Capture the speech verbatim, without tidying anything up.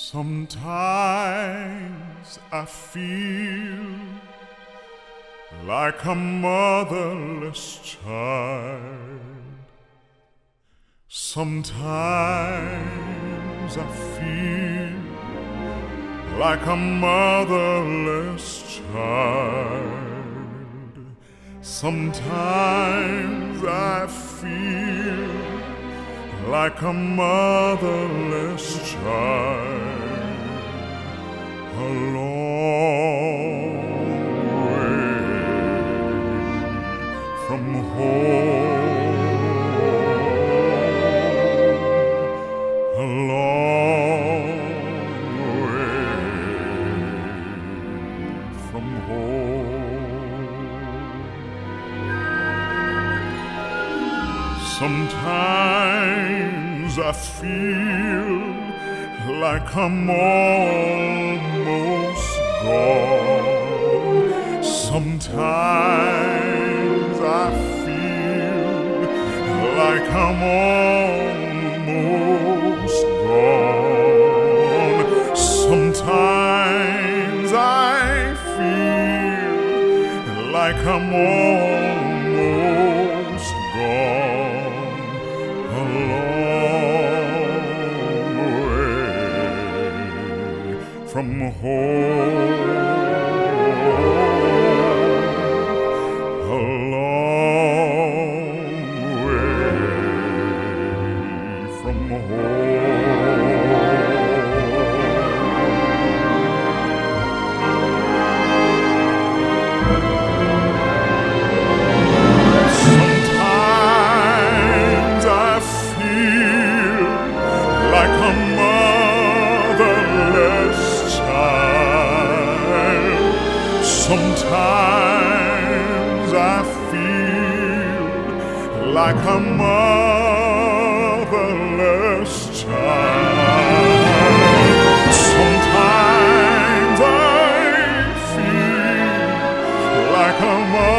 Sometimes I feel like a motherless child. Sometimes I feel like a motherless child. Sometimes I feel like a motherless child. A long way from home, a long way from home. Sometimes I feel like I'm almost gone. Sometimes I feel like I'm almost gone. Sometimes I feel like I'm almost gone. Alone from home, a long way from home. Sometimes I feel like a motherless child. Sometimes I feel like a motherless child. Sometimes I feel like a motherless